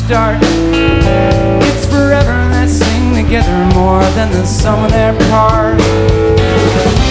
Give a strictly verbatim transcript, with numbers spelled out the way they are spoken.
start. It's forever, let's sing together more than the sum of their parts.